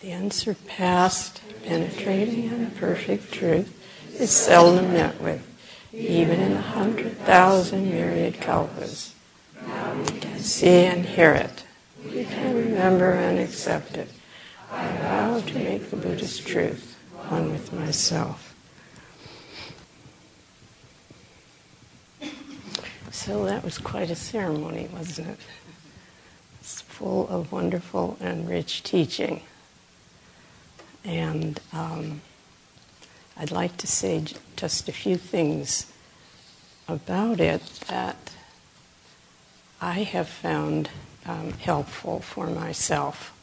The unsurpassed, penetrating, and perfect truth is seldom met with, even in 100,000 myriad kalpas. Now we can see and hear it. We can remember and accept it. I vow to make the Buddhist truth one with myself. So that was quite a ceremony, wasn't it? It's full of wonderful and rich teaching. And I'd like to say just a few things about it that I have found helpful for myself.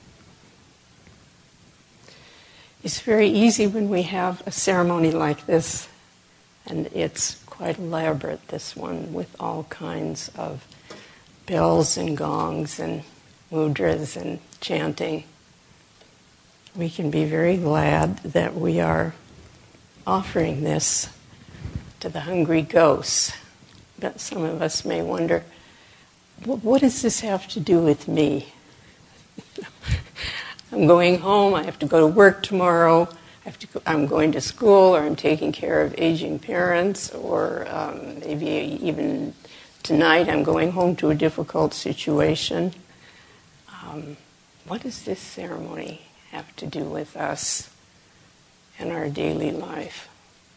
It's very easy when we have a ceremony like this, and it's quite elaborate, this one, with all kinds of bells and gongs and mudras and chanting. We can be very glad that we are offering this to the hungry ghosts. But some of us may wonder, what does this have to do with me? I'm going home, I have to go to work tomorrow, I'm going to school, or I'm taking care of aging parents, or maybe even tonight I'm going home to a difficult situation. What does this ceremony have to do with us and our daily life?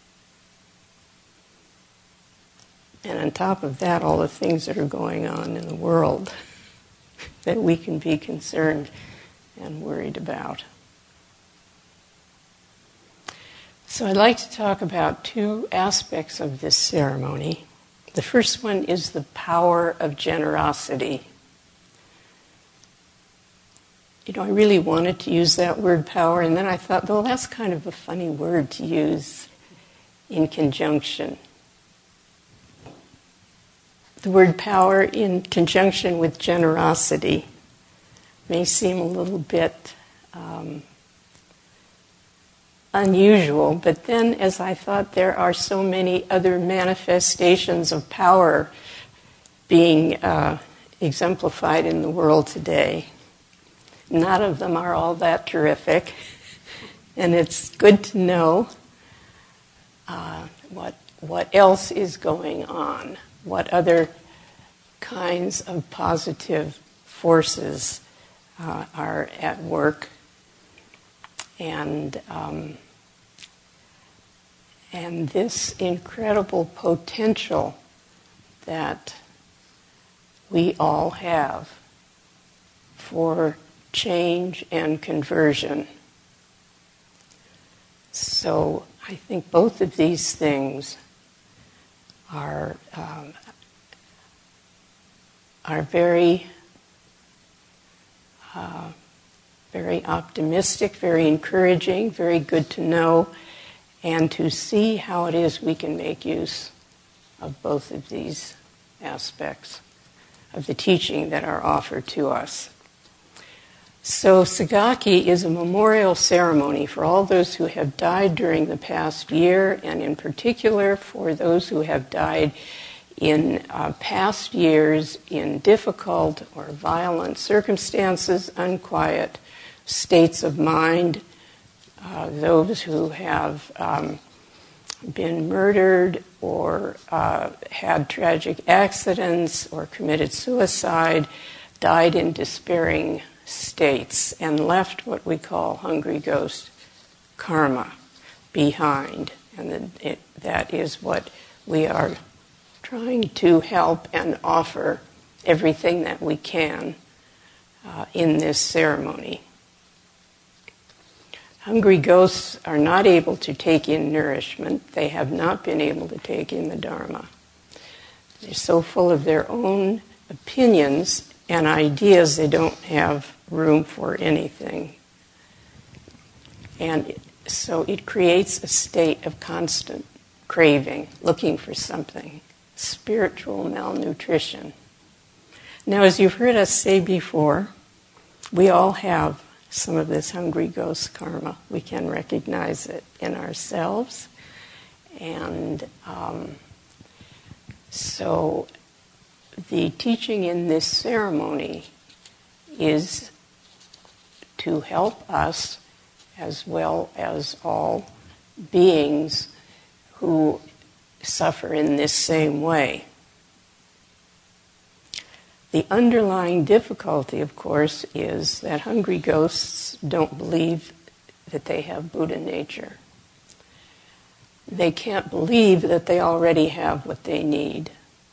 And on top of that, all the things that are going on in the world that we can be concerned and worried about. So I'd like to talk about two aspects of this ceremony. The first one is the power of generosity. I really wanted to use that word power, and then I thought, well, that's kind of a funny word to use in conjunction. The word power in conjunction with generosity may seem a little bit unusual, but then as I thought, there are so many other manifestations of power being exemplified in the world today. None of them are all that terrific, and it's good to know what else is going on, what other kinds of positive forces are at work, and this incredible potential that we all have for change and conversion. So I think both of these things are very optimistic, very encouraging, very good to know, and to see how it is we can make use of both of these aspects of the teaching that are offered to us. So Sagaki is a memorial ceremony for all those who have died during the past year, and in particular for those who have died in past years in difficult or violent circumstances, unquiet states of mind, those who have been murdered or had tragic accidents or committed suicide, died in despairing states, and left what we call hungry ghost karma behind. And that is what we are trying to help and offer everything that we can in this ceremony. Hungry ghosts are not able to take in nourishment. They have not been able to take in the Dharma. They're so full of their own opinions and ideas, they don't have room for anything. And so it creates a state of constant craving, looking for something, spiritual malnutrition. Now, as you've heard us say before, we all have some of this hungry ghost karma. We can recognize it in ourselves. And so the teaching in this ceremony is to help us as well as all beings who suffer in this same way. The underlying difficulty, of course, is that hungry ghosts don't believe that they have Buddha nature. They can't believe that they already have what they need.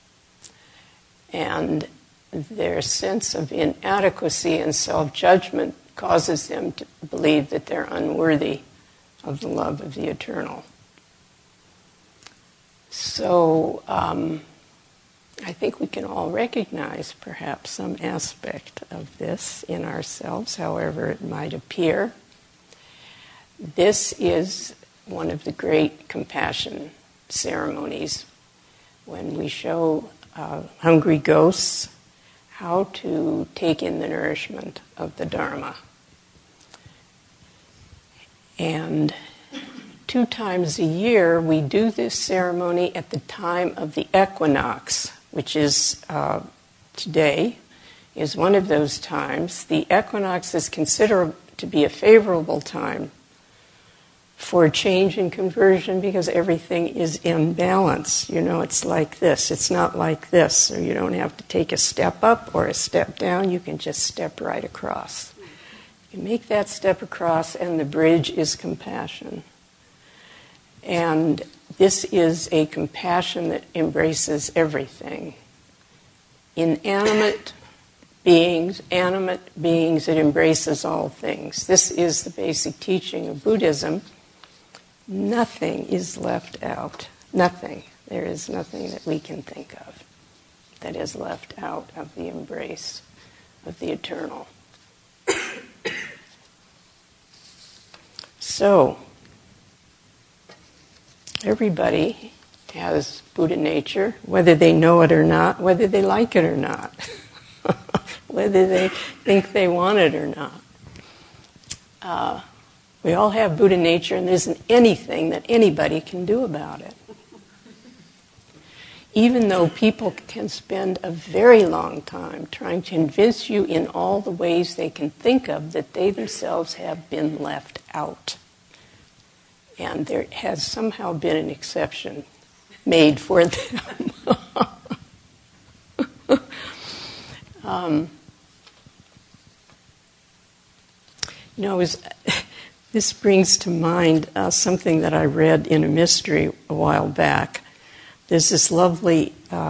And their sense of inadequacy and self-judgment causes them to believe that they're unworthy of the love of the eternal. So I think we can all recognize perhaps some aspect of this in ourselves, however it might appear. This is one of the great compassion ceremonies when we show hungry ghosts how to take in the nourishment of the Dharma. And 2 times a year we do this ceremony at the time of the equinox, which is today, is one of those times. The equinox is considered to be a favorable time for change and conversion because everything is in balance. You know, it's like this. It's not like this. So you don't have to take a step up or a step down. You can just step right across. You make that step across, and the bridge is compassion. And this is a compassion that embraces everything. Inanimate beings, animate beings, it embraces all things. This is the basic teaching of Buddhism. Nothing is left out. Nothing. There is nothing that we can think of that is left out of the embrace of the eternal. So, everybody has Buddha nature, whether they know it or not, whether they like it or not, whether they think they want it or not. We all have Buddha nature, and there isn't anything that anybody can do about it. Even though people can spend a very long time trying to convince you in all the ways they can think of that they themselves have been left out. And there has somehow been an exception made for them. This brings to mind something that I read in a mystery a while back. There's this lovely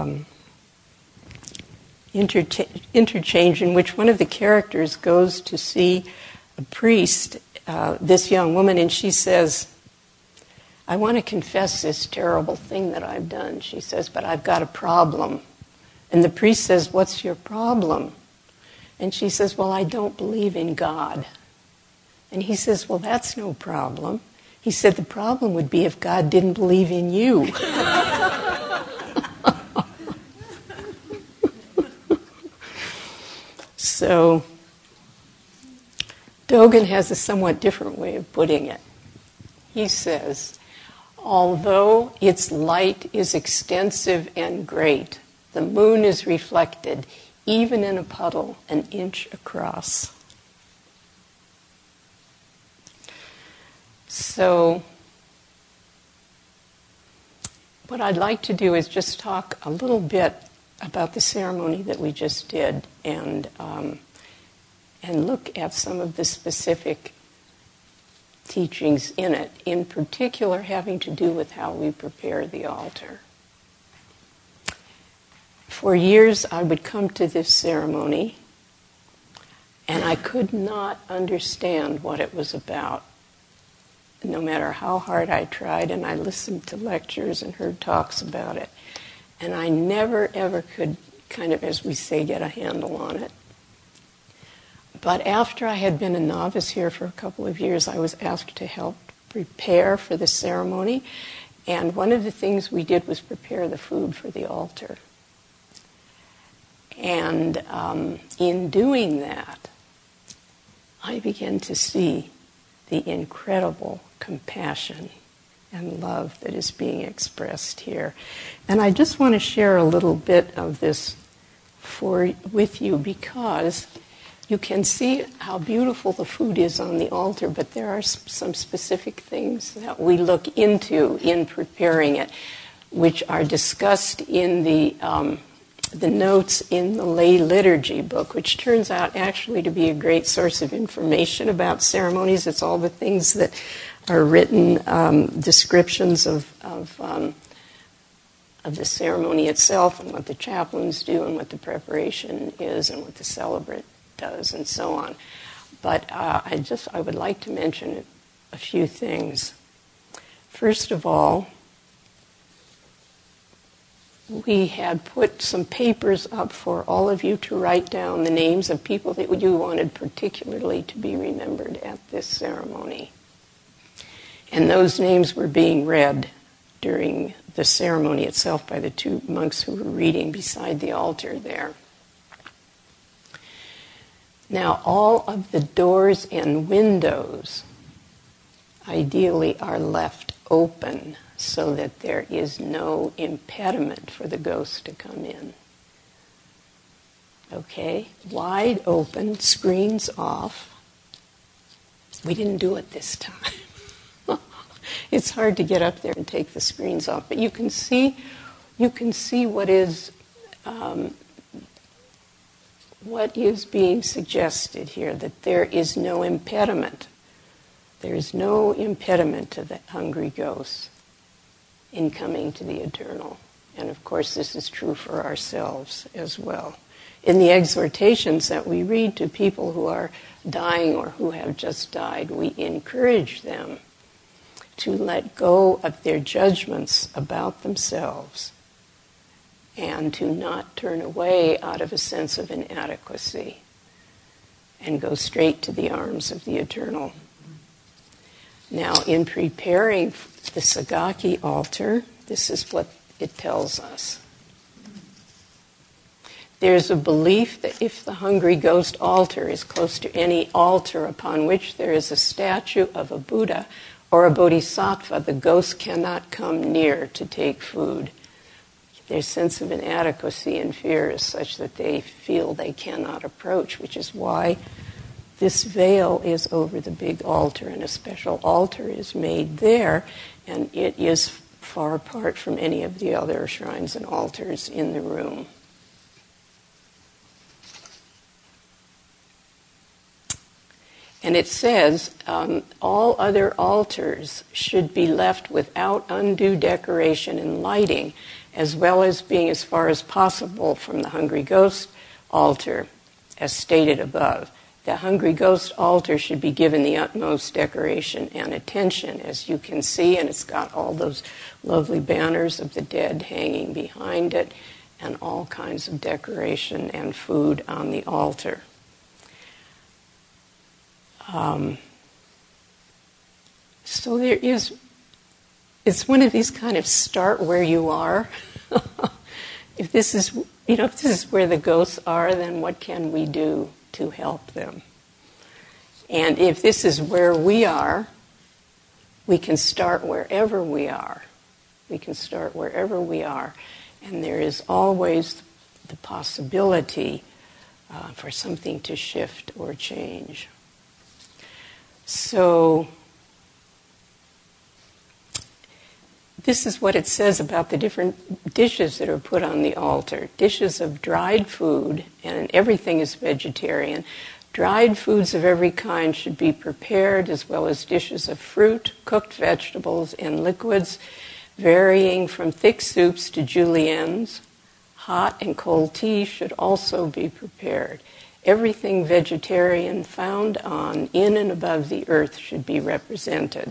interchange in which one of the characters goes to see a priest, this young woman, and she says, I want to confess this terrible thing that I've done. She says, but I've got a problem. And the priest says, what's your problem? And she says, well, I don't believe in God. And he says, well, that's no problem. He said, the problem would be if God didn't believe in you. So, Dogen has a somewhat different way of putting it. He says, although its light is extensive and great, the moon is reflected even in a puddle an inch across. So, what I'd like to do is just talk a little bit about the ceremony that we just did and look at some of the specific teachings in it, in particular having to do with how we prepare the altar. For years I would come to this ceremony and I could not understand what it was about, no matter how hard I tried, and I listened to lectures and heard talks about it. And I never, ever could kind of, as we say, get a handle on it. But after I had been a novice here for a couple of years, I was asked to help prepare for the ceremony. And one of the things we did was prepare the food for the altar. And in doing that, I began to see the incredible compassion and love that is being expressed here. And I just want to share a little bit of this with you because you can see how beautiful the food is on the altar, but there are some specific things that we look into in preparing it, which are discussed in the notes in the lay liturgy book, which turns out actually to be a great source of information about ceremonies. It's all the things that are written, descriptions of the ceremony itself and what the chaplains do and what the preparation is and what the celebrant does and so on. But I would like to mention a few things. First of all, we had put some papers up for all of you to write down the names of people that you wanted particularly to be remembered at this ceremony. And those names were being read during the ceremony itself by the two monks who were reading beside the altar there. Now, all of the doors and windows ideally are left open so that there is no impediment for the ghost to come in. Okay? Wide open, screens off. We didn't do it this time. It's hard to get up there and take the screens off, but you can see what is being suggested here, that there is no impediment. There is no impediment to the hungry ghosts in coming to the eternal. And of course, this is true for ourselves as well. In the exhortations that we read to people who are dying or who have just died, we encourage them to let go of their judgments about themselves and to not turn away out of a sense of inadequacy and go straight to the arms of the eternal. Now, in preparing the Sagaki altar, this is what it tells us. There's a belief that if the hungry ghost altar is close to any altar upon which there is a statue of a Buddha or a Bodhisattva, the ghost cannot come near to take food. Their sense of inadequacy and fear is such that they feel they cannot approach, which is why this veil is over the big altar, and a special altar is made there, and it is far apart from any of the other shrines and altars in the room. And it says, all other altars should be left without undue decoration and lighting, as well as being as far as possible from the Hungry Ghost altar, as stated above. The Hungry Ghost altar should be given the utmost decoration and attention, as you can see, and it's got all those lovely banners of the dead hanging behind it, and all kinds of decoration and food on the altar. So there is, it's one of these kind of start where you are. If this is where the ghosts are, then what can we do to help them? And if this is where we are, we can start wherever we are. We can start wherever we are. And there is always the possibility for something to shift or change. So this is what it says about the different dishes that are put on the altar. Dishes of dried food, and everything is vegetarian. Dried foods of every kind should be prepared, as well as dishes of fruit, cooked vegetables, and liquids, varying from thick soups to juliennes. Hot and cold tea should also be prepared. Everything vegetarian found on, in, and above the earth should be represented.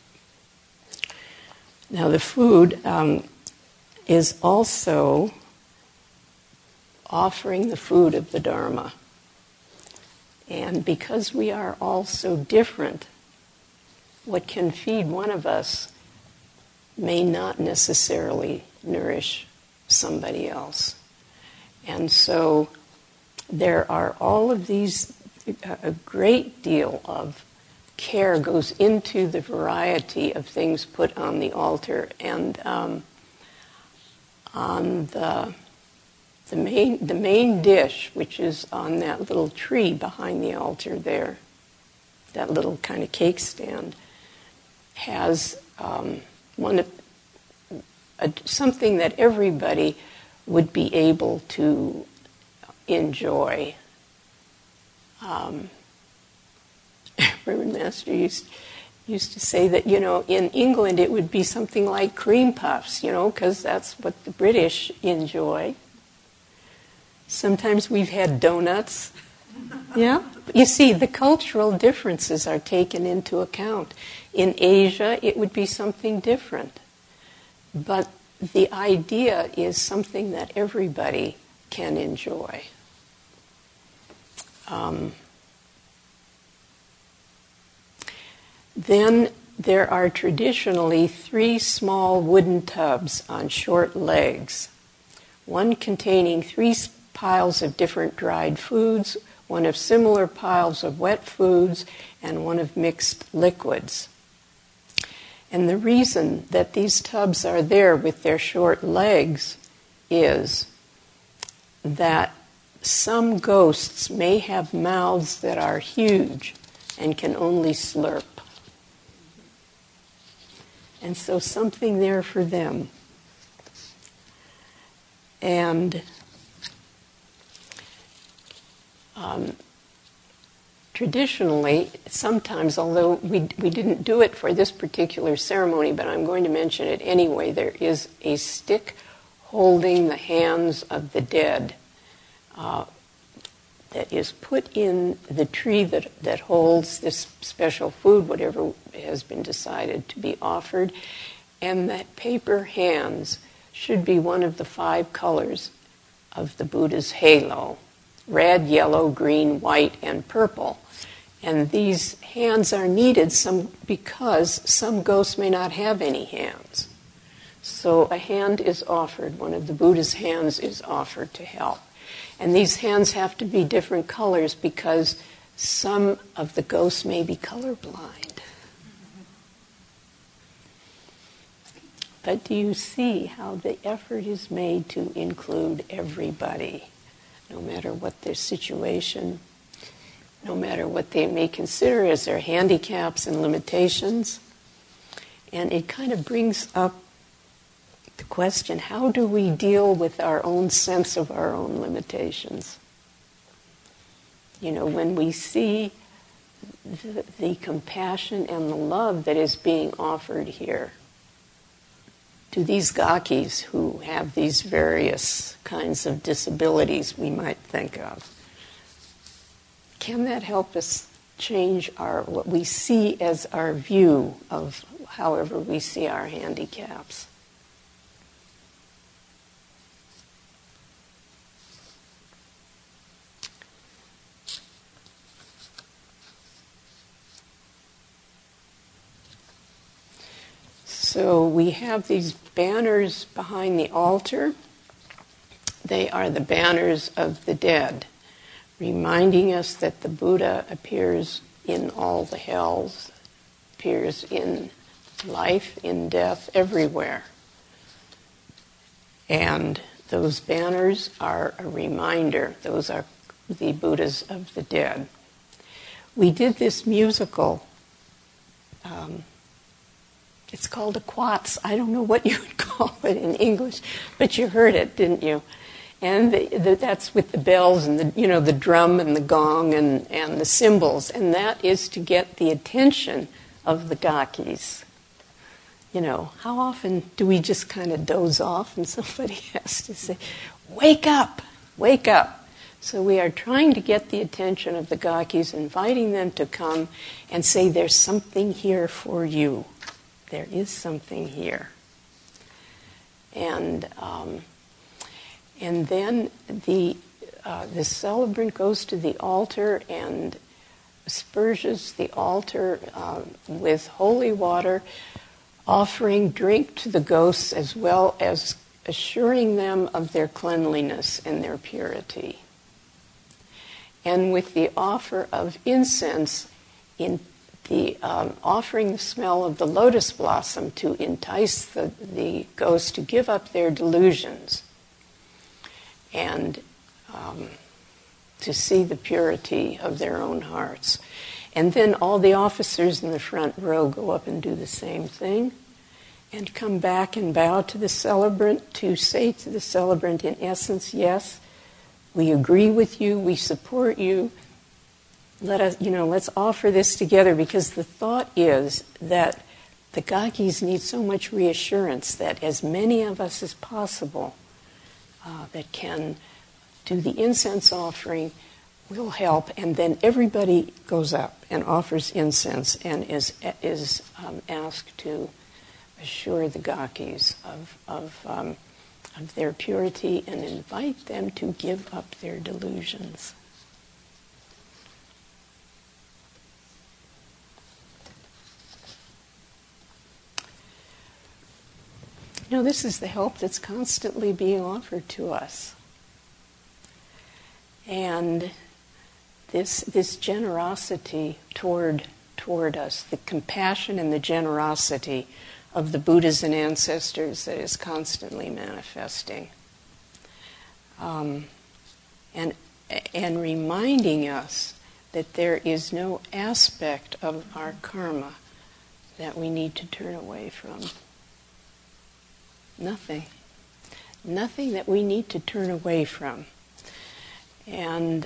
Now, the food is also offering the food of the Dharma. And because we are all so different, what can feed one of us may not necessarily nourish somebody else. And so there are all of these, a great deal of care goes into the variety of things put on the altar. And on the the main dish, which is on that little tree behind the altar there, that little kind of cake stand, has something that everybody would be able to enjoy. Reverend Master used to say that, in England it would be something like cream puffs, because that's what the British enjoy. Sometimes we've had donuts. Yeah? You see, the cultural differences are taken into account. In Asia, it would be something different. But the idea is something that everybody can enjoy. Then there are traditionally 3 small wooden tubs on short legs, one containing 3 piles of different dried foods, one of similar piles of wet foods, and one of mixed liquids. And the reason that these tubs are there with their short legs is that some ghosts may have mouths that are huge and can only slurp. And so something there for them. And traditionally, sometimes, although we didn't do it for this particular ceremony, but I'm going to mention it anyway, there is a stick holding the hands of the dead that is put in the tree that holds this special food, whatever has been decided to be offered, and that paper hands should be one of the 5 colors of the Buddha's halo: red, yellow, green, white, and purple. And these hands are needed because some ghosts may not have any hands. So a hand is offered, one of the Buddha's hands is offered to help. And these hands have to be different colors because some of the ghosts may be colorblind. But do you see how the effort is made to include everybody, no matter what their situation, no matter what they may consider as their handicaps and limitations? And it kind of brings up the question, how do we deal with our own sense of our own limitations? When we see the compassion and the love that is being offered here to these gakis who have these various kinds of disabilities we might think of, can that help us change what we see as our view of however we see our handicaps? So we have these banners behind the altar. They are the banners of the dead, reminding us that the Buddha appears in all the hells, appears in life, in death, everywhere. And those banners are a reminder. Those are the Buddhas of the dead. We did this musical. It's called a quats. I don't know what you would call it in English, but you heard it, didn't you? And that's with the bells and the drum and the gong and the cymbals, and that is to get the attention of the gakis. How often do we just kind of doze off and somebody has to say, "Wake up, wake up." So we are trying to get the attention of the gakis, inviting them to come and say, "There's something here for you. There is something here." And then the celebrant goes to the altar and asperges the altar with holy water, offering drink to the ghosts as well as assuring them of their cleanliness and their purity. And with the offer of incense, in the offering the smell of the lotus blossom to entice the ghosts to give up their delusions. and to see the purity of their own hearts. And then all the officers in the front row go up and do the same thing and come back and bow to the celebrant to say to the celebrant, in essence, yes, we agree with you, we support you. Let's offer this together, because the thought is that the Gakis need so much reassurance that as many of us as possible that can do the incense offering will help, and then everybody goes up and offers incense and is asked to assure the Gakis of their purity and invite them to give up their delusions. This is the help that's constantly being offered to us. And this generosity toward us, the compassion and the generosity of the Buddhas and ancestors that is constantly manifesting. And reminding us that there is no aspect of our karma that we need to turn away from. Nothing. Nothing that we need to turn away from. And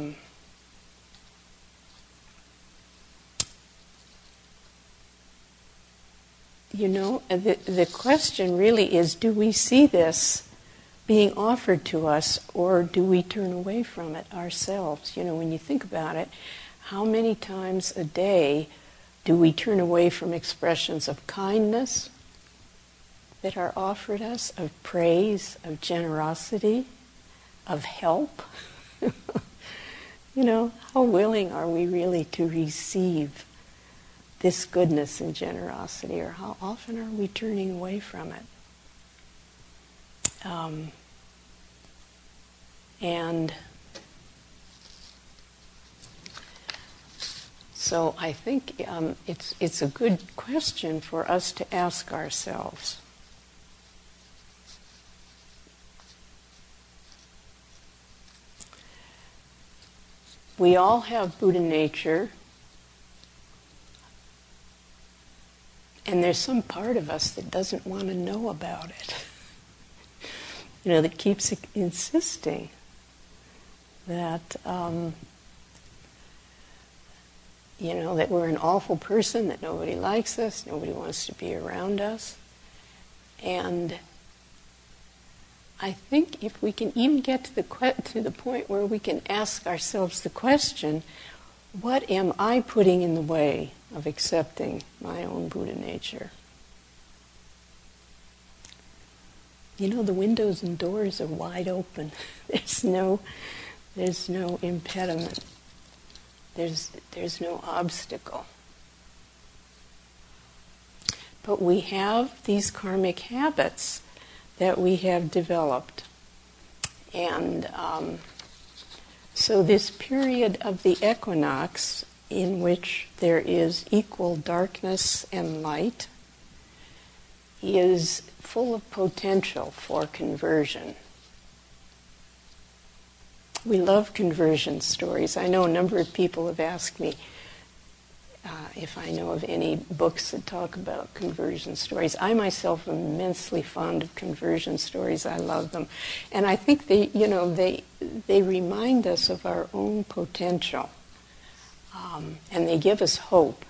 the question really is, do we see this being offered to us, or do we turn away from it ourselves? When you think about it, how many times a day do we turn away from expressions of kindness that are offered us, of praise, of generosity, of help? How willing are we really to receive this goodness and generosity, or how often are we turning away from it? And so I think it's a good question for us to ask ourselves. We all have Buddha nature, and there's some part of us that doesn't want to know about it. That keeps insisting that, that we're an awful person, that nobody likes us, nobody wants to be around us. And I think if we can even get to the point where we can ask ourselves the question, what am I putting in the way of accepting my own Buddha nature? The windows and doors are wide open. There's no impediment. There's no obstacle. But we have these karmic habits that we have developed. And so this period of the equinox, in which there is equal darkness and light, is full of potential for conversion. We love conversion stories. I know a number of people have asked me if I know of any books that talk about conversion stories. I myself am immensely fond of conversion stories. I love them. And I think they remind us of our own potential. And they give us hope.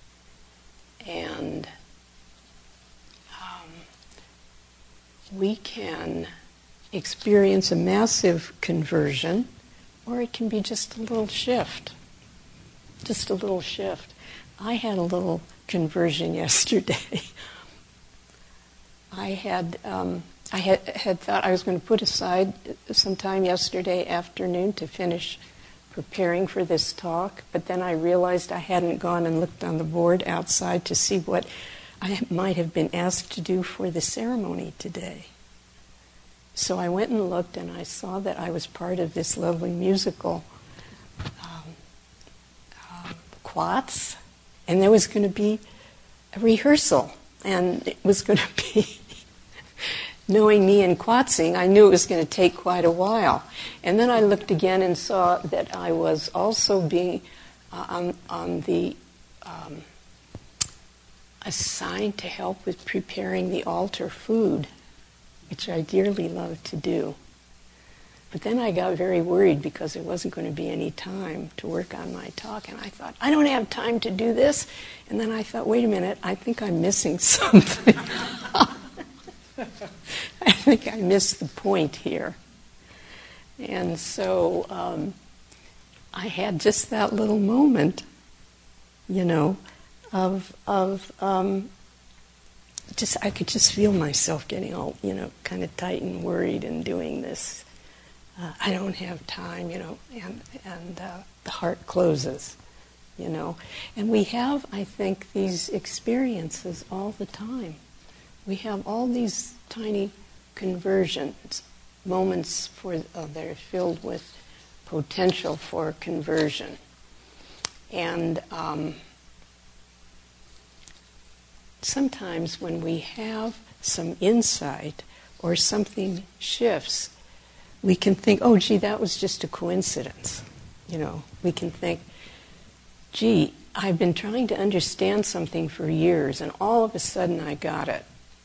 And we can experience a massive conversion, or it can be just a little shift. Just a little shift. I had a little conversion yesterday. I had thought I was going to put aside some time yesterday afternoon to finish preparing for this talk, but then I realized I hadn't gone and looked on the board outside to see what I might have been asked to do for the ceremony today. So I went and looked, and I saw that I was part of this lovely musical Quats, and there was going to be a rehearsal, and it was going to be knowing me in Kwatzing, I knew it was going to take quite a while. And then I looked again and saw that I was also being on the assigned to help with preparing the altar food, which I dearly love to do. But then I got very worried because there wasn't going to be any time to work on my talk, and I thought, I don't have time to do this. And then I thought, wait a minute, I think I'm missing something. I think I missed the point here. And so I had just that little moment, of just, I could just feel myself getting all, kind of tight and worried and doing this. I don't have time, and the heart closes, And we have, I think, these experiences all the time. We have all these tiny conversions, moments that are filled with potential for conversion. And sometimes when we have some insight or something shifts, we can think, oh, gee, that was just a coincidence. We can think, gee, I've been trying to understand something for years, and all of a sudden I got it.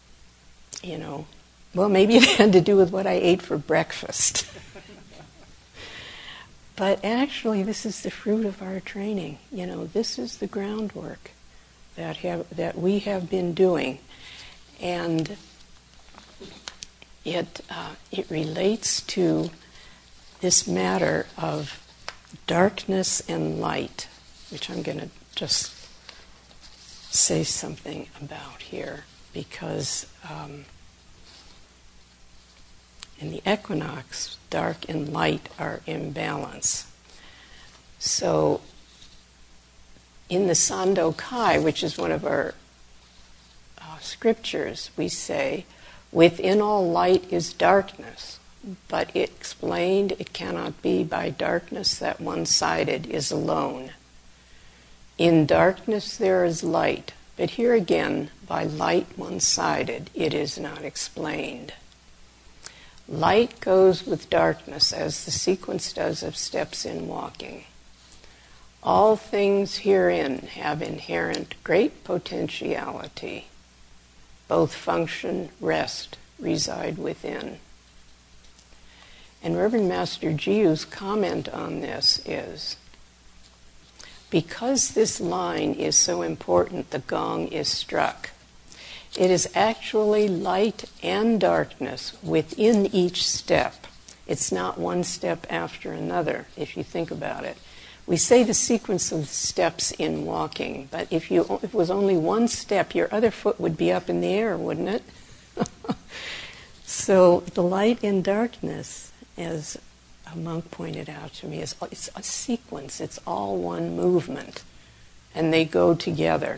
Well, maybe it had to do with what I ate for breakfast. But actually, this is the fruit of our training. This is the groundwork that we have been doing. And it relates to this matter of darkness and light, which I'm going to just say something about here, because in the equinox, dark and light are in balance. So in the Sandokai, which is one of our scriptures, we say, within all light is darkness, but explained it cannot be by darkness that one-sided is alone. In darkness there is light, but here again, by light one-sided, it is not explained. Light goes with darkness as the sequence does of steps in walking. All things herein have inherent great potentiality. Both function, rest, reside within. And Reverend Master Jiu's comment on this is, because this line is so important, the gong is struck. It is actually light and darkness within each step. It's not one step after another, if you think about it. We say the sequence of steps in walking, but if it was only one step, your other foot would be up in the air, wouldn't it? So the light and darkness, as a monk pointed out to me, it's a sequence. It's all one movement, and they go together.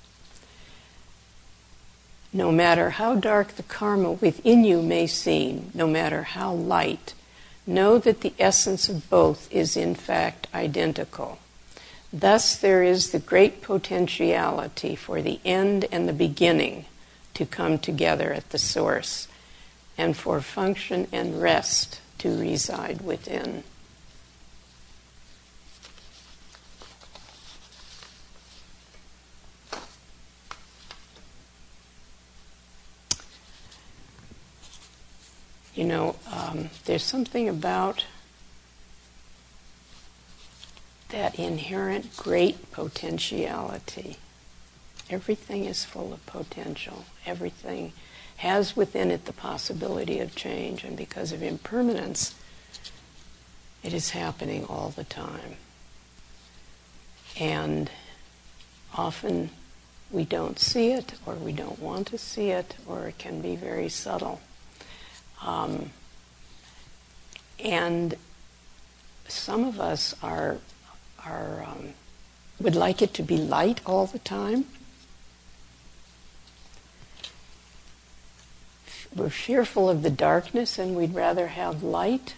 No matter how dark the karma within you may seem, no matter how light, know that the essence of both is in fact identical. Thus there is the great potentiality for the end and the beginning to come together at the source, and for function and rest to reside within. There's something about that inherent great potentiality. Everything is full of potential. Everything has within it the possibility of change, and because of impermanence, it is happening all the time. And often we don't see it, or we don't want to see it, or it can be very subtle. And some of us would like it to be light all the time. We're fearful of the darkness and we'd rather have light.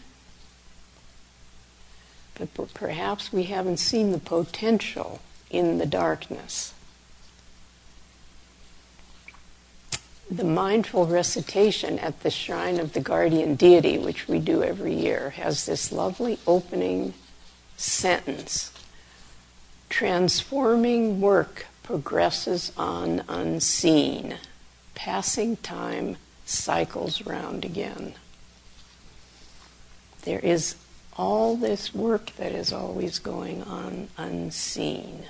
But perhaps we haven't seen the potential in the darkness. the mindful recitation at the shrine of the guardian deity, which we do every year, has this lovely opening sentence. Transforming work progresses on unseen. Passing time cycles round again. There is all this work that is always going on unseen.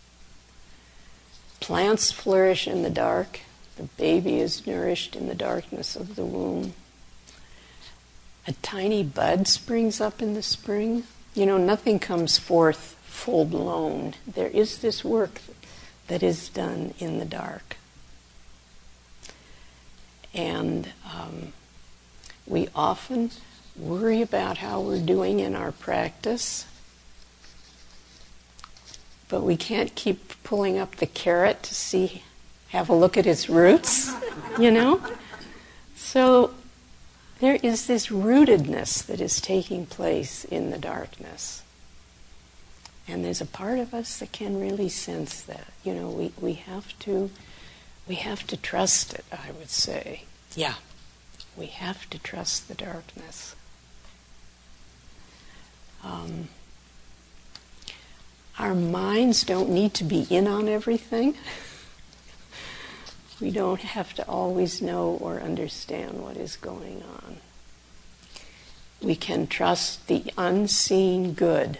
Plants flourish in the dark. The baby is nourished in the darkness of the womb. A tiny bud springs up in the spring. You know, nothing comes forth full-blown. There is this work that is done in the dark. And we often worry about how we're doing in our practice, but we can't keep pulling up the carrot to have a look at its roots, you know? So there is this rootedness that is taking place in the darkness. And there's a part of us that can really sense that. You know, we have to trust it, I would say. Yeah, we have to trust the darkness. Our minds don't need to be in on everything. We don't have to always know or understand what is going on. We can trust the unseen good.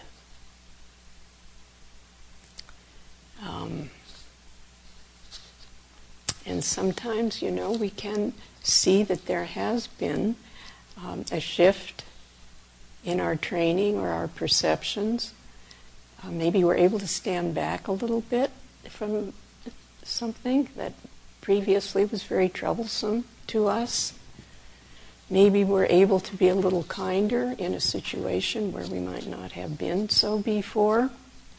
And sometimes, you know, we can see that there has been a shift in our training or our perceptions. Maybe we're able to stand back a little bit from something that previously was very troublesome to us. Maybe we're able to be a little kinder in a situation where we might not have been so before.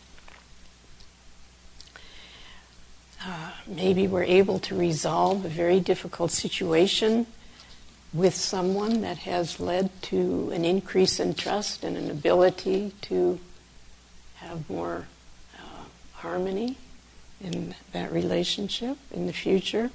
Maybe we're able to resolve a very difficult situation with someone that has led to an increase in trust and an ability to have more harmony in that relationship in the future.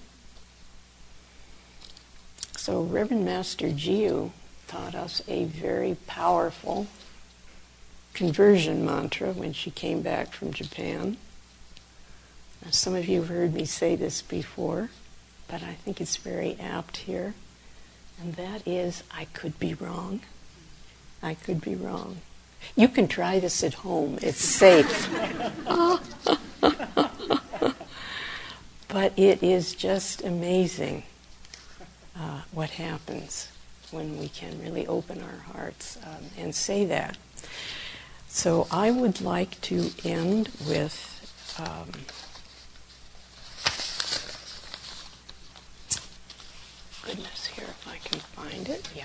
So Reverend Master Jiyu taught us a very powerful conversion mantra when she came back from Japan. Now, some of you have heard me say this before, but I think it's very apt here. And that is, I could be wrong. I could be wrong. You can try this at home. It's safe. But it is just amazing what happens when we can really open our hearts and say that. So I would like to end with goodness, here if I can find it. Yeah.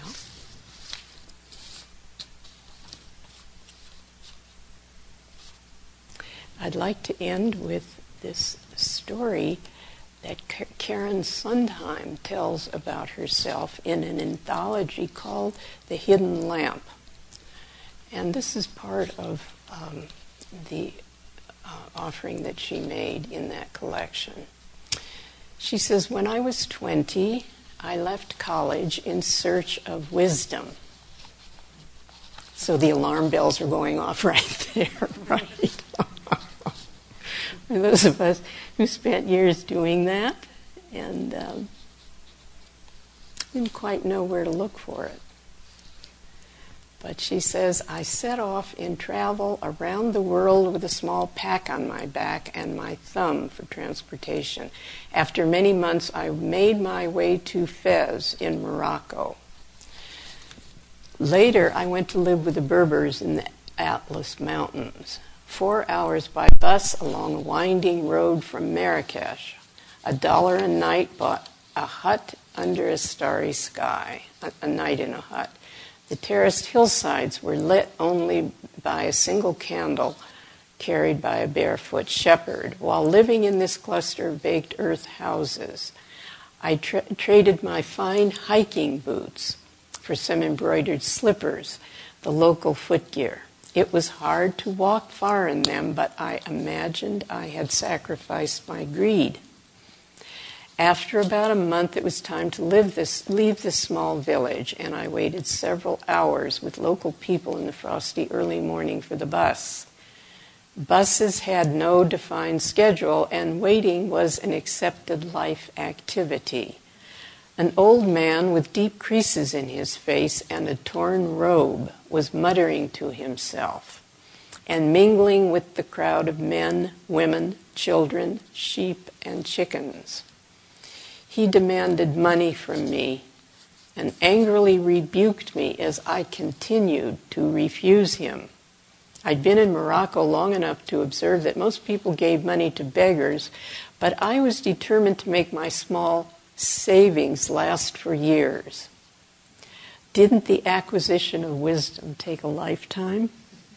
I'd like to end with this story that Karen Sondheim tells about herself in an anthology called The Hidden Lamp. And this is part of the offering that she made in that collection. She says, when I was 20, I left college in search of wisdom. So the alarm bells are going off right there, right? For those of us who spent years doing that and didn't quite know where to look for it. But she says, I set off in travel around the world with a small pack on my back and my thumb for transportation. After many months, I made my way to Fez in Morocco. Later, I went to live with the Berbers in the Atlas Mountains. 4 hours by bus along a winding road from Marrakesh. $1 a night bought a hut under a starry sky, a night in a hut. The terraced hillsides were lit only by a single candle carried by a barefoot shepherd. While living in this cluster of baked earth houses, I traded my fine hiking boots for some embroidered slippers, the local footgear. It was hard to walk far in them, but I imagined I had sacrificed my greed. After about a month, it was time to leave this small village, and I waited several hours with local people in the frosty early morning for the bus. Buses had no defined schedule, and waiting was an accepted life activity. An old man with deep creases in his face and a torn robe was muttering to himself and mingling with the crowd of men, women, children, sheep, and chickens. He demanded money from me and angrily rebuked me as I continued to refuse him. I'd been in Morocco long enough to observe that most people gave money to beggars, but I was determined to make my small savings last for years. Didn't the acquisition of wisdom take a lifetime?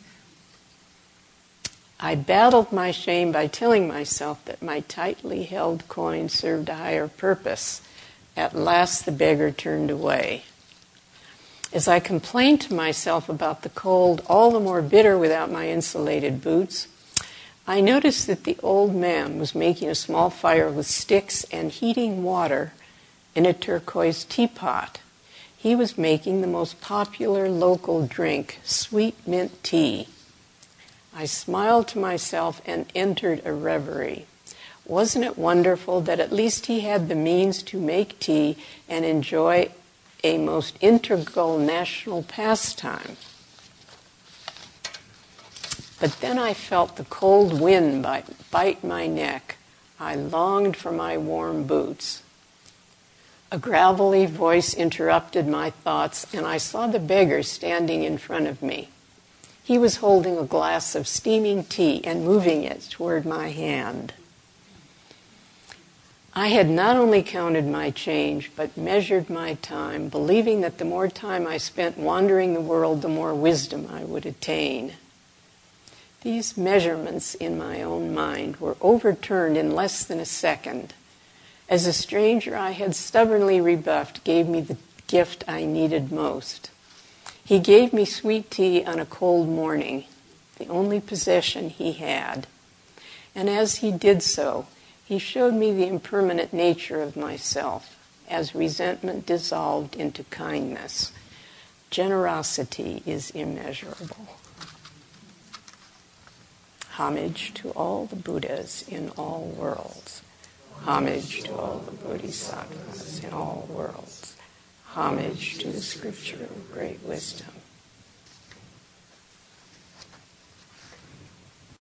I battled my shame by telling myself that my tightly held coin served a higher purpose. At last the beggar turned away. As I complained to myself about the cold, all the more bitter without my insulated boots, I noticed that the old man was making a small fire with sticks and heating water in a turquoise teapot. He was making the most popular local drink, sweet mint tea. I smiled to myself and entered a reverie. Wasn't it wonderful that at least he had the means to make tea and enjoy a most integral national pastime? But then I felt the cold wind bite my neck. I longed for my warm boots. A gravelly voice interrupted my thoughts, and I saw the beggar standing in front of me. He was holding a glass of steaming tea and moving it toward my hand. I had not only counted my change, but measured my time, believing that the more time I spent wandering the world, the more wisdom I would attain. These measurements in my own mind were overturned in less than a second, as a stranger I had stubbornly rebuffed gave me the gift I needed most. He gave me sweet tea on a cold morning, the only possession he had. And as he did so, he showed me the impermanent nature of myself, as resentment dissolved into kindness. Generosity is immeasurable. Homage to all the Buddhas in all worlds. Homage to all the Bodhisattvas in all worlds. Homage to the scripture of great wisdom.